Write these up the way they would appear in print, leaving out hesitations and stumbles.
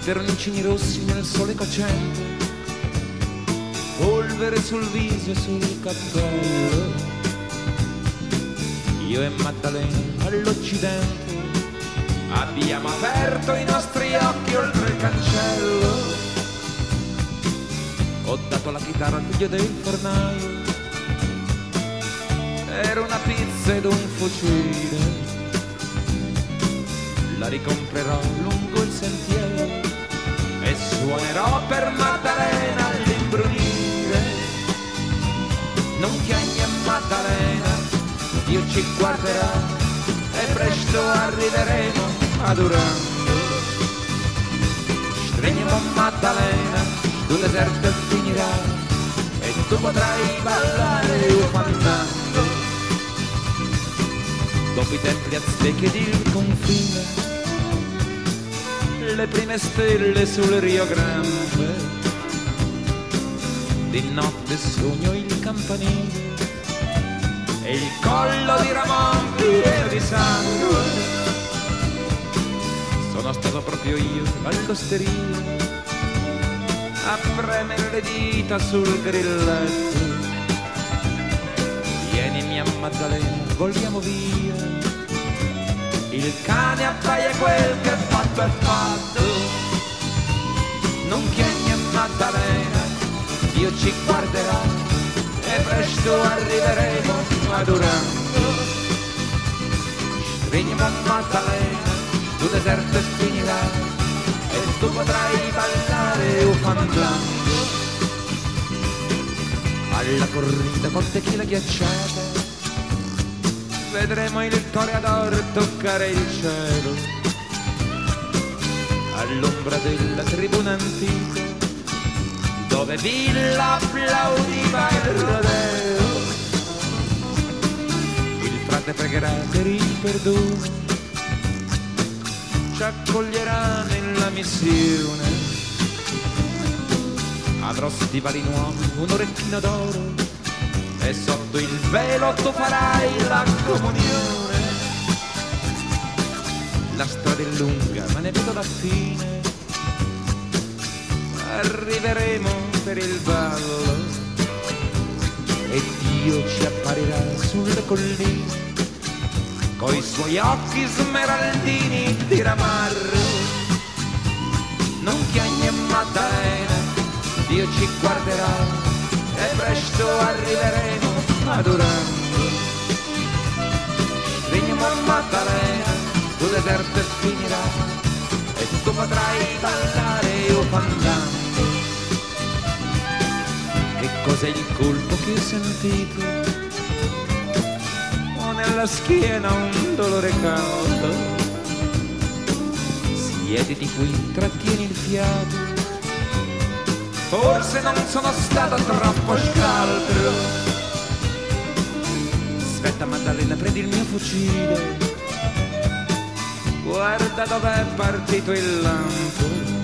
peroncini rossi nel sole cocente, polvere sul viso e sul cappello. Io e Maddalena all'Occidente abbiamo aperto i nostri occhi oltre il cancello. Ho dato la chitarra al figlio del fornaio, era una pizza ed un fucile. La ricomprerò lungo il sentiero e suonerò per Maddalena all'imbrunire. Non piangi Maddalena, Dio ci guarderà e presto arriveremo ad Urando. Stringiamo Maddalena, tu deserto finirà e tu potrai ballare ufandando. Dopo i templi aztechi ed il confine, le prime stelle sul Rio Grande, di notte sogno il campanile e il collo di Ramon pieno di sangue. Sono stato proprio io all'osteria a premere le dita sul grilletto. Vieni mia Maddalena, vogliamo via, il cane appaia, quel che è fatto è fatto. Non piangi Maddalena, Dio ci guarderà e presto arriveremo ad Urando. Stringiamo Maddalena, tu deserto e finirà e tu potrai ballare ufandando. Alla corrida col tequila ghiacciata vedremo il toreador toccare il cielo. All'ombra della tribuna antica dove Villa applaudiva il rodeo, il frate pregherà per il perdono, ci accoglierà nella missione. Avrò stivali nuovi, un orecchino d'oro e sotto il velo tu farai la comunione. La strada è lunga ma ne vedo la fine, arriveremo per il ballo e Dio ci apparirà sulle colline coi suoi occhi smeraldini di ramarro. Non piangi Maddalena, Dio ci guarderà e presto arriveremo ad Urando. Stringiamo Maddalena, tu deserto e finirà e tu potrai ballare ufandando. Che cos'è il colpo che ho sentito? Ho nella schiena un dolore caldo. Siediti qui, trattieni il fiato, forse non sono stato troppo scaltro. Aspetta Maddalena, prendi il mio fucile, guarda dov'è partito il lampo.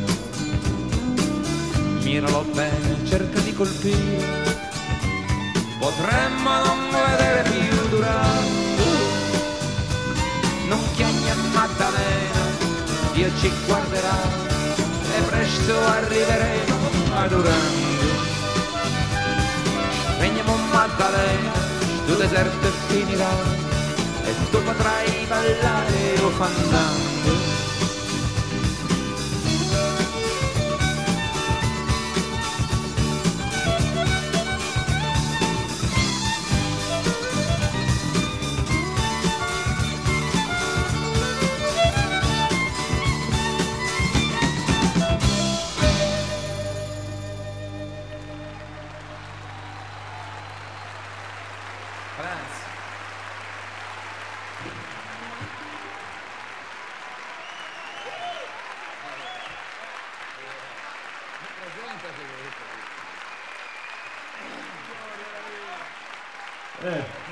Miralo bene, cerca di colpire, potremmo non vedere più Durando. Non piangi Maddalena, Dio ci guarderà e presto arriveremo ad Urando. Stringiamo Maddalena, tu deserto e finirà e tu potrai ballare ufandando. Grazie.